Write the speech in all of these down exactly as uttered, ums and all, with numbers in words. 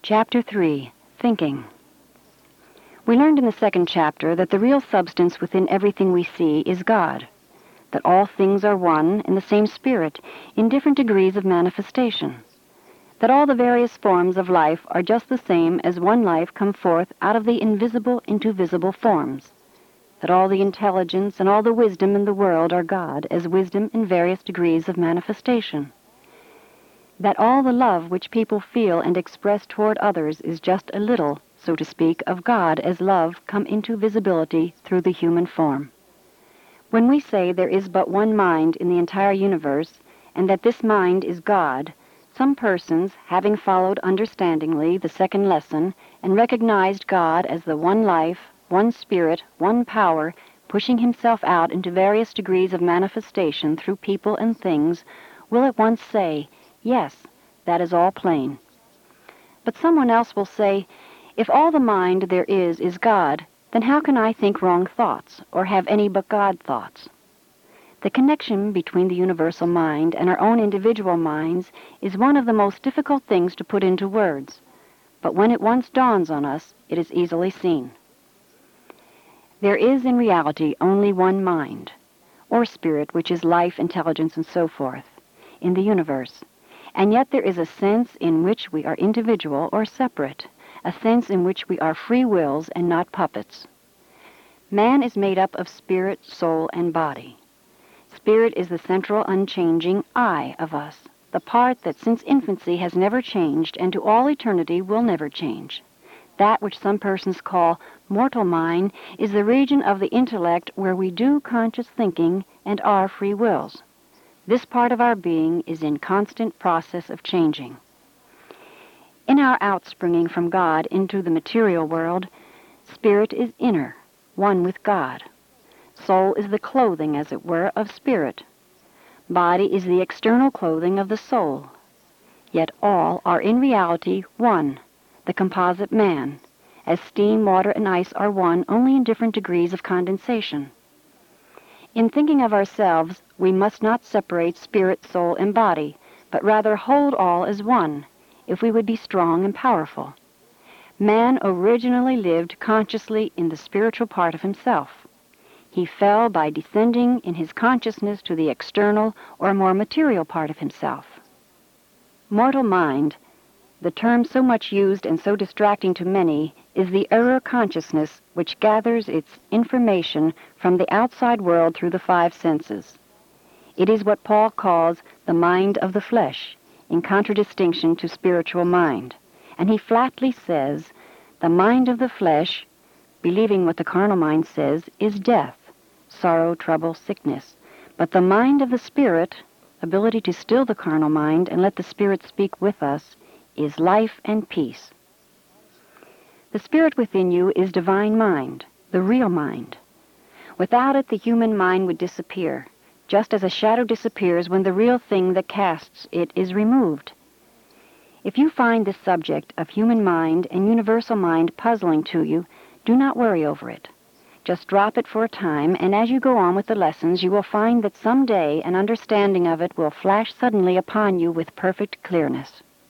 Chapter three. Thinking. We learned in the second chapter that the real substance within everything we see is God, that all things are one in the same spirit in different degrees of manifestation, that all the various forms of life are just the same as one life come forth out of the invisible into visible forms, that all the intelligence and all the wisdom in the world are God as wisdom in various degrees of manifestation, that all the love which people feel and express toward others is just a little, so to speak, of God as love come into visibility through the human form. When we say there is but one mind in the entire universe, and that this mind is God, some persons, having followed understandingly the second lesson and recognized God as the one life, one spirit, one power, pushing himself out into various degrees of manifestation through people and things, will at once say, "Yes, that is all plain." But someone else will say, "If all the mind there is is God, then how can I think wrong thoughts, or have any but God thoughts?" The connection between the universal mind and our own individual minds is one of the most difficult things to put into words, but when it once dawns on us, it is easily seen. There is in reality only one mind, or spirit, which is life, intelligence, and so forth, in the universe. And yet there is a sense in which we are individual or separate, a sense in which we are free wills and not puppets. Man is made up of spirit, soul, and body. Spirit is the central unchanging I of us, the part that since infancy has never changed and to all eternity will never change. That which some persons call mortal mind is the region of the intellect where we do conscious thinking and are free wills. This part of our being is in constant process of changing. In our outspringing from God into the material world, spirit is inner, one with God. Soul is the clothing, as it were, of spirit. Body is the external clothing of the soul. Yet all are in reality one, the composite man, as steam, water, and ice are one only in different degrees of condensation. In thinking of ourselves, we must not separate spirit, soul, and body, but rather hold all as one, if we would be strong and powerful. Man originally lived consciously in the spiritual part of himself. He fell by descending in his consciousness to the external or more material part of himself. Mortal mind, the term so much used and so distracting to many, is the error consciousness which gathers its information from the outside world through the five senses. It is what Paul calls the mind of the flesh, in contradistinction to spiritual mind. And he flatly says, the mind of the flesh, believing what the carnal mind says, is death, sorrow, trouble, sickness. But the mind of the spirit, ability to still the carnal mind and let the spirit speak with us, is life and peace. The spirit within you is divine mind, the real mind. Without it, the human mind would disappear, just as a shadow disappears when the real thing that casts it is removed. If you find this subject of human mind and universal mind puzzling to you, do not worry over it. Just drop it for a time, and as you go on with the lessons, you will find that some day an understanding of it will flash suddenly upon you with perfect clearness.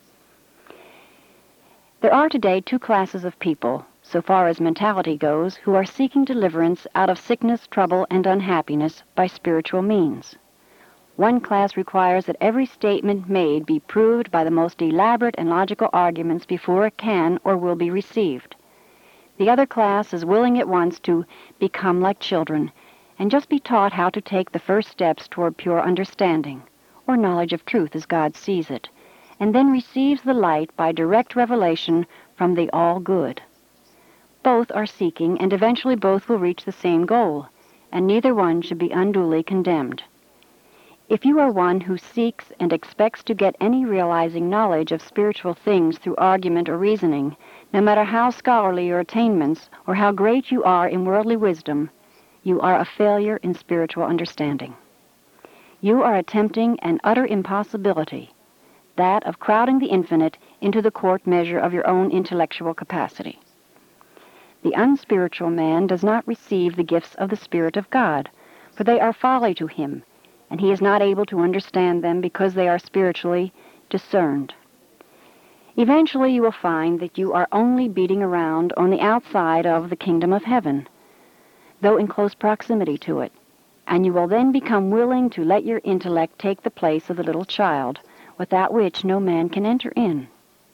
There are today two classes of people, so far as mentality goes, who are seeking deliverance out of sickness, trouble, and unhappiness by spiritual means. One class requires that every statement made be proved by the most elaborate and logical arguments before it can or will be received. The other class is willing at once to become like children and just be taught how to take the first steps toward pure understanding, or knowledge of truth as God sees it, and then receives the light by direct revelation from the All-Good. Both are seeking, and eventually both will reach the same goal, and neither one should be unduly condemned. If you are one who seeks and expects to get any realizing knowledge of spiritual things through argument or reasoning, no matter how scholarly your attainments or how great you are in worldly wisdom, you are a failure in spiritual understanding. You are attempting an utter impossibility, that of crowding the infinite into the quart measure of your own intellectual capacity. The unspiritual man does not receive the gifts of the Spirit of God, for they are folly to him, and he is not able to understand them because they are spiritually discerned. Eventually you will find that you are only beating around on the outside of the kingdom of heaven, though in close proximity to it, and you will then become willing to let your intellect take the place of the little child, without which no man can enter in.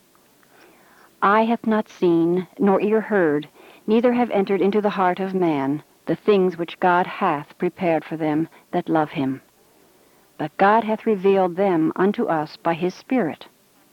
Eye hath not seen, nor ear heard, neither have entered into the heart of man the things which God hath prepared for them that love him. But God hath revealed them unto us by his Spirit.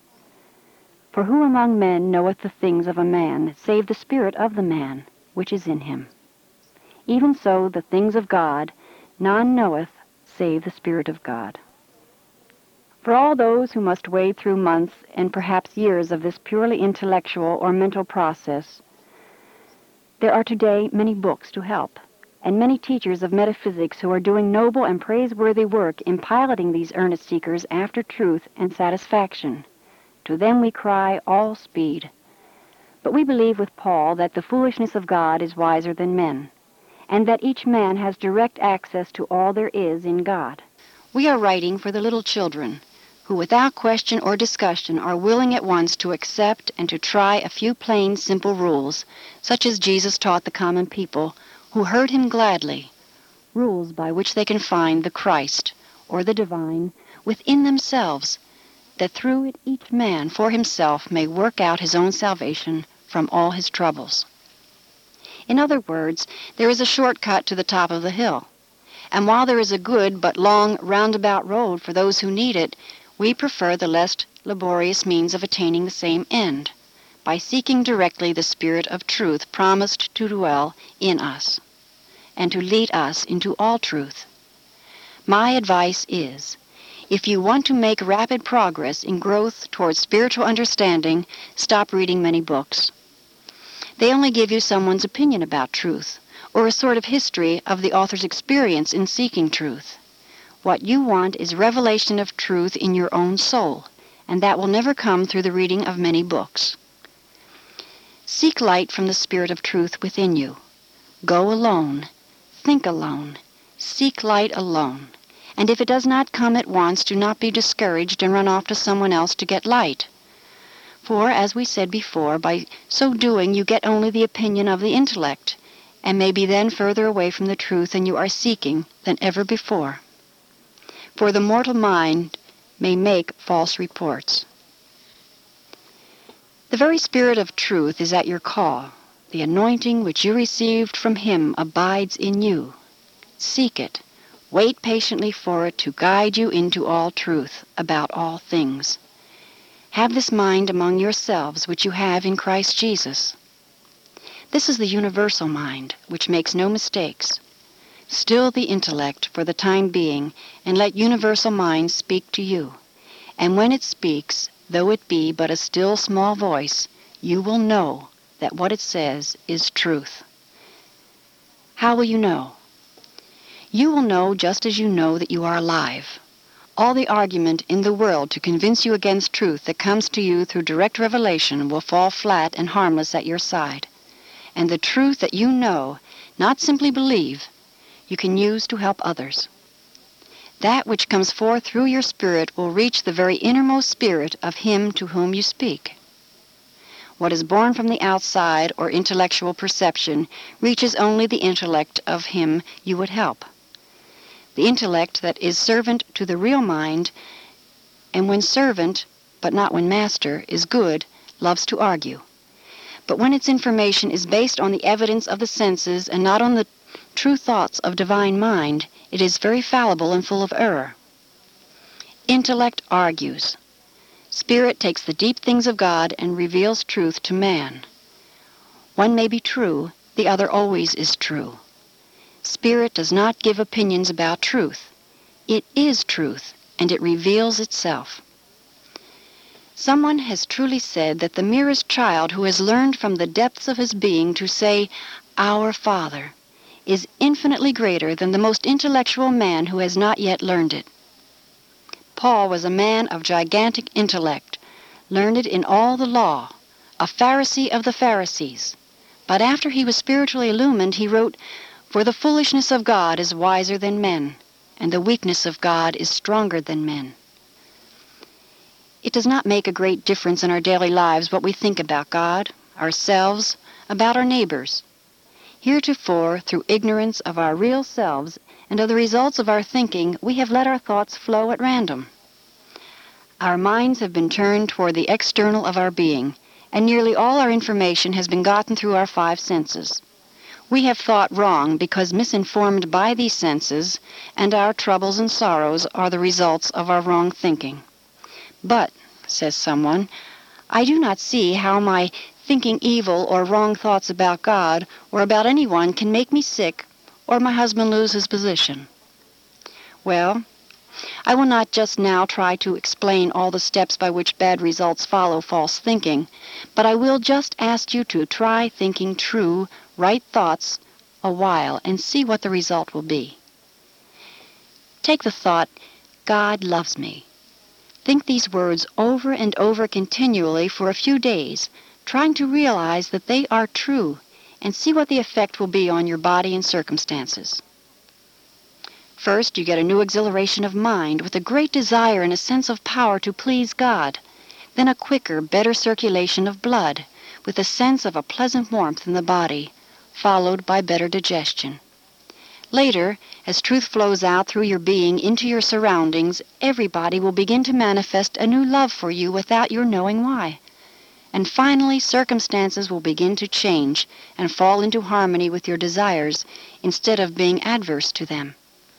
For who among men knoweth the things of a man, save the spirit of the man which is in him? Even so the things of God none knoweth, save the Spirit of God. For all those who must wade through months and perhaps years of this purely intellectual or mental process, there are today many books to help, and many teachers of metaphysics who are doing noble and praiseworthy work in piloting these earnest seekers after truth and satisfaction. To them we cry, all speed. But we believe with Paul that the foolishness of God is wiser than men, and that each man has direct access to all there is in God. We are writing for the little children, who without question or discussion are willing at once to accept and to try a few plain, simple rules, such as Jesus taught the common people, who heard him gladly, rules by which they can find the Christ, or the divine, within themselves, that through it each man for himself may work out his own salvation from all his troubles. In other words, there is a shortcut to the top of the hill, and while there is a good but long roundabout road for those who need it, we prefer the less laborious means of attaining the same end, by seeking directly the Spirit of truth promised to dwell in us, and to lead us into all truth. My advice is, if you want to make rapid progress in growth towards spiritual understanding, stop reading many books. They only give you someone's opinion about truth, or a sort of history of the author's experience in seeking truth. What you want is revelation of truth in your own soul, and that will never come through the reading of many books. Seek light from the Spirit of truth within you. Go alone. Think alone. Seek light alone. And if it does not come at once, do not be discouraged and run off to someone else to get light. For, as we said before, by so doing you get only the opinion of the intellect, and may be then further away from the truth than you are seeking than ever before. For the mortal mind may make false reports. The very Spirit of truth is at your call. The anointing which you received from him abides in you. Seek it. Wait patiently for it to guide you into all truth about all things. Have this mind among yourselves which you have in Christ Jesus. This is the universal mind, which makes no mistakes. Still the intellect for the time being, and let universal mind speak to you. And when it speaks, though it be but a still small voice, you will know that what it says is truth. How will you know? You will know just as you know that you are alive. All the argument in the world to convince you against truth that comes to you through direct revelation will fall flat and harmless at your side. And the truth that you know, not simply believe, you can use to help others. That which comes forth through your spirit will reach the very innermost spirit of him to whom you speak. What is born from the outside or intellectual perception reaches only the intellect of him you would help. The intellect that is servant to the real mind, and when servant, but not when master, is good, loves to argue. But when its information is based on the evidence of the senses and not on the true thoughts of divine mind, it is very fallible and full of error. Intellect argues. Spirit takes the deep things of God and reveals truth to man. One may be true, the other always is true. Spirit does not give opinions about truth. It is truth, and it reveals itself. Someone has truly said that the merest child who has learned from the depths of his being to say, "Our Father," is infinitely greater than the most intellectual man who has not yet learned it. Paul was a man of gigantic intellect, learned in all the law, a Pharisee of the Pharisees. But after he was spiritually illumined, he wrote, "For the foolishness of God is wiser than men, and the weakness of God is stronger than men." It does not make a great difference in our daily lives what we think about God, ourselves, about our neighbors. Heretofore, through ignorance of our real selves and of the results of our thinking, we have let our thoughts flow at random. Our minds have been turned toward the external of our being, and nearly all our information has been gotten through our five senses. We have thought wrong because misinformed by these senses, and our troubles and sorrows are the results of our wrong thinking. But, says someone, I do not see how my thinking evil or wrong thoughts about God or about anyone can make me sick or my husband lose his position. Well, I will not just now try to explain all the steps by which bad results follow false thinking, but I will just ask you to try thinking true, right thoughts a while and see what the result will be. Take the thought, God loves me. Think these words over and over continually for a few days, trying to realize that they are true, and see what the effect will be on your body and circumstances. First, you get a new exhilaration of mind with a great desire and a sense of power to please God. Then a quicker, better circulation of blood, with a sense of a pleasant warmth in the body, followed by better digestion. Later, as truth flows out through your being into your surroundings, everybody will begin to manifest a new love for you without your knowing why. And finally, circumstances will begin to change and fall into harmony with your desires instead of being adverse to them.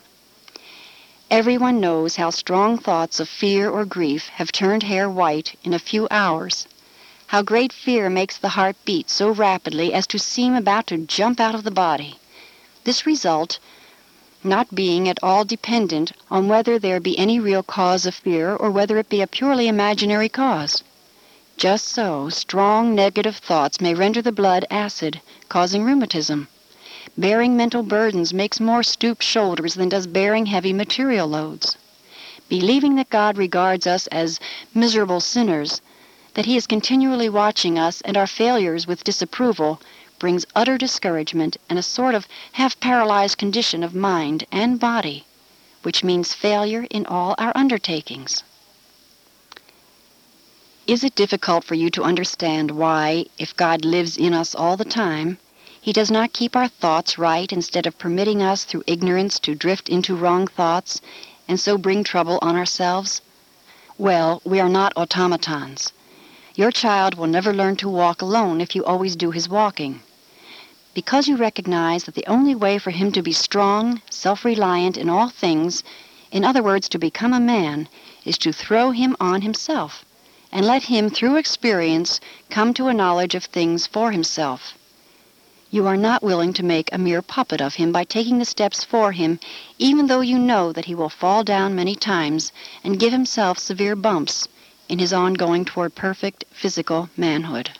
Everyone knows how strong thoughts of fear or grief have turned hair white in a few hours, how great fear makes the heart beat so rapidly as to seem about to jump out of the body. This result not being at all dependent on whether there be any real cause of fear or whether it be a purely imaginary cause. Just so, strong negative thoughts may render the blood acid, causing rheumatism. Bearing mental burdens makes more stooped shoulders than does bearing heavy material loads. Believing that God regards us as miserable sinners, that He is continually watching us and our failures with disapproval, brings utter discouragement and a sort of half-paralyzed condition of mind and body, which means failure in all our undertakings. Is it difficult for you to understand why, if God lives in us all the time, He does not keep our thoughts right instead of permitting us through ignorance to drift into wrong thoughts and so bring trouble on ourselves? Well, we are not automatons. Your child will never learn to walk alone if you always do his walking. Because you recognize that the only way for him to be strong, self-reliant in all things, in other words, to become a man, is to throw him on himself and let him, through experience, come to a knowledge of things for himself. You are not willing to make a mere puppet of him by taking the steps for him, even though you know that he will fall down many times and give himself severe bumps in his ongoing toward perfect physical manhood.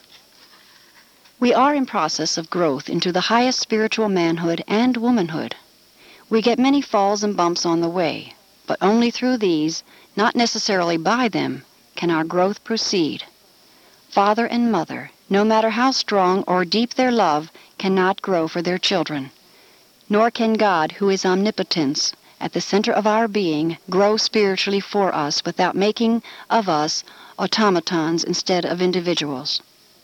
We are in process of growth into the highest spiritual manhood and womanhood. We get many falls and bumps on the way, but only through these, not necessarily by them, can our growth proceed. Father and mother, no matter how strong or deep their love, cannot grow for their children. Nor can God, who is omnipotence, at the center of our being, grow spiritually for us without making of us automatons instead of individuals.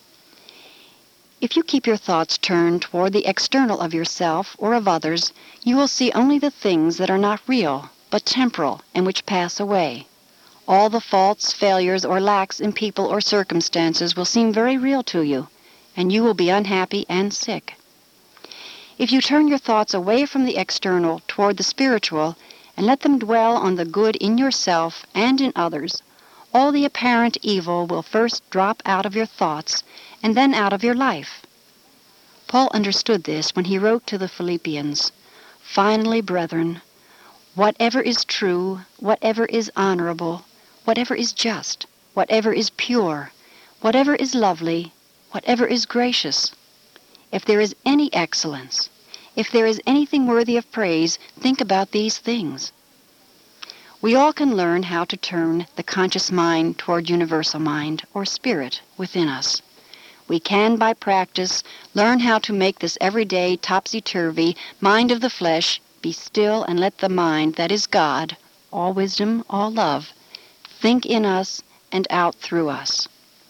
If you keep your thoughts turned toward the external of yourself or of others, you will see only the things that are not real, but temporal, and which pass away. All the faults, failures, or lacks in people or circumstances will seem very real to you, and you will be unhappy and sick. If you turn your thoughts away from the external toward the spiritual, and let them dwell on the good in yourself and in others, all the apparent evil will first drop out of your thoughts and then out of your life. Paul understood this when he wrote to the Philippians, "Finally, brethren, whatever is true, whatever is honorable, whatever is just, whatever is pure, whatever is lovely, whatever is gracious, if there is any excellence, if there is anything worthy of praise, think about these things." We all can learn how to turn the conscious mind toward universal mind, or spirit, within us. We can, by practice, learn how to make this everyday, topsy-turvy mind of the flesh be still and let the mind that is God, all wisdom, all love, think in us and out through us.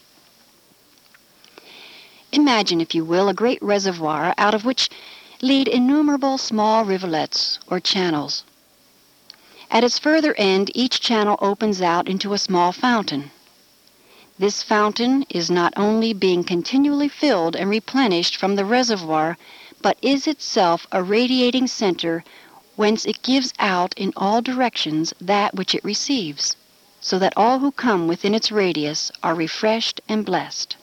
Imagine, if you will, a great reservoir out of which lead innumerable small rivulets or channels. At its further end, each channel opens out into a small fountain. This fountain is not only being continually filled and replenished from the reservoir, but is itself a radiating center whence it gives out in all directions that which it receives, so that all who come within its radius are refreshed and blessed.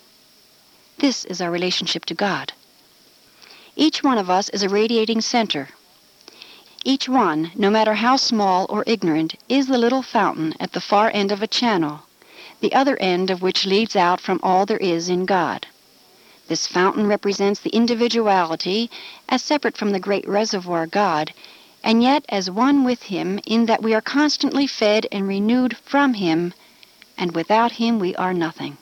This is our relationship to God. Each one of us is a radiating center. Each one, no matter how small or ignorant, is the little fountain at the far end of a channel, the other end of which leads out from all there is in God. This fountain represents the individuality as separate from the great reservoir God, and yet as one with Him in that we are constantly fed and renewed from Him, and without Him we are nothing.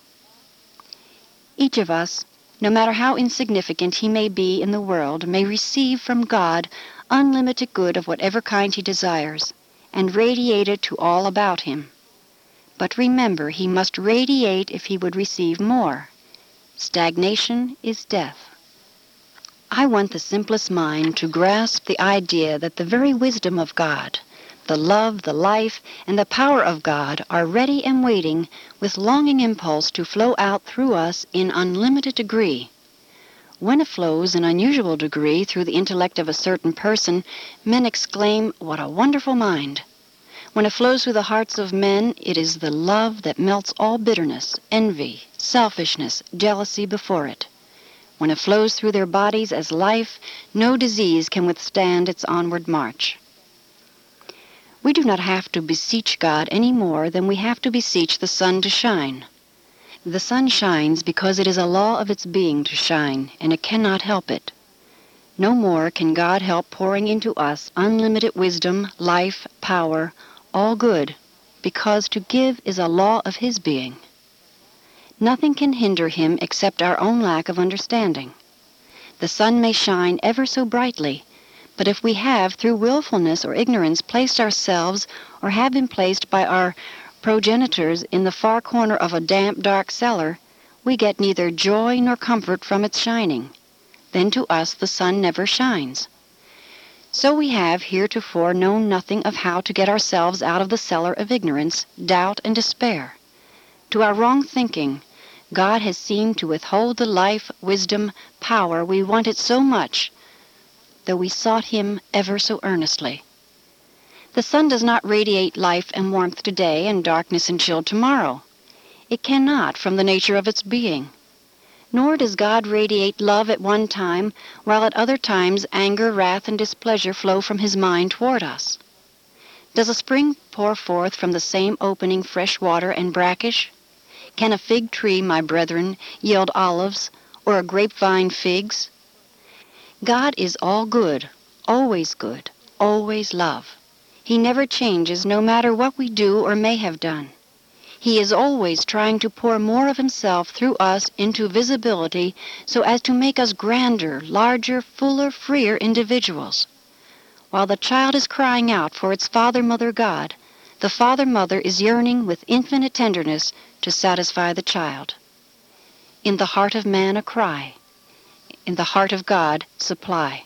Each of us, no matter how insignificant he may be in the world, may receive from God unlimited good of whatever kind he desires, and radiate it to all about him. But remember, he must radiate if he would receive more. Stagnation is death. I want the simplest mind to grasp the idea that the very wisdom of God, the love, the life, and the power of God are ready and waiting with longing impulse to flow out through us in unlimited degree. When it flows in unusual degree through the intellect of a certain person, men exclaim, "What a wonderful mind!" When it flows through the hearts of men, it is the love that melts all bitterness, envy, selfishness, jealousy before it. When it flows through their bodies as life, no disease can withstand its onward march. We do not have to beseech God any more than we have to beseech the sun to shine. The sun shines because it is a law of its being to shine, and it cannot help it. No more can God help pouring into us unlimited wisdom, life, power, all good, because to give is a law of His being. Nothing can hinder Him except our own lack of understanding. The sun may shine ever so brightly, but if we have, through willfulness or ignorance, placed ourselves or have been placed by our progenitors in the far corner of a damp, dark cellar, we get neither joy nor comfort from its shining. Then to us the sun never shines. So we have heretofore known nothing of how to get ourselves out of the cellar of ignorance, doubt, and despair. To our wrong thinking, God has seemed to withhold the life, wisdom, power we wanted so much, though we sought Him ever so earnestly. The sun does not radiate life and warmth today and darkness and chill tomorrow. It cannot, from the nature of its being. Nor does God radiate love at one time, while at other times anger, wrath, and displeasure flow from His mind toward us. Does a spring pour forth from the same opening fresh water and brackish? Can a fig tree, my brethren, yield olives, or a grapevine figs? God is all good, always good, always love. He never changes, no matter what we do or may have done. He is always trying to pour more of Himself through us into visibility so as to make us grander, larger, fuller, freer individuals. While the child is crying out for its Father-Mother God, the Father-Mother is yearning with infinite tenderness to satisfy the child. In the heart of man a cry, in the heart of God supply.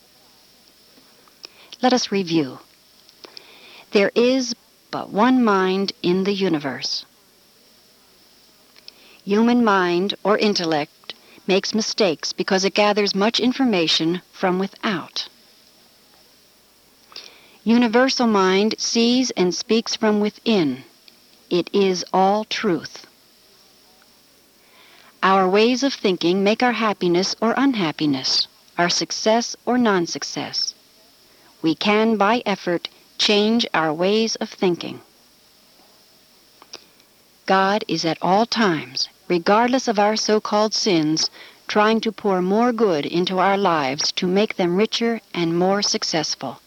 Let us review. There is but one mind in the universe. Human mind or intellect makes mistakes because it gathers much information from without. Universal mind sees and speaks from within. It is all truth. Our ways of thinking make our happiness or unhappiness, our success or non-success. We can, by effort, change our ways of thinking. God is at all times, regardless of our so-called sins, trying to pour more good into our lives to make them richer and more successful.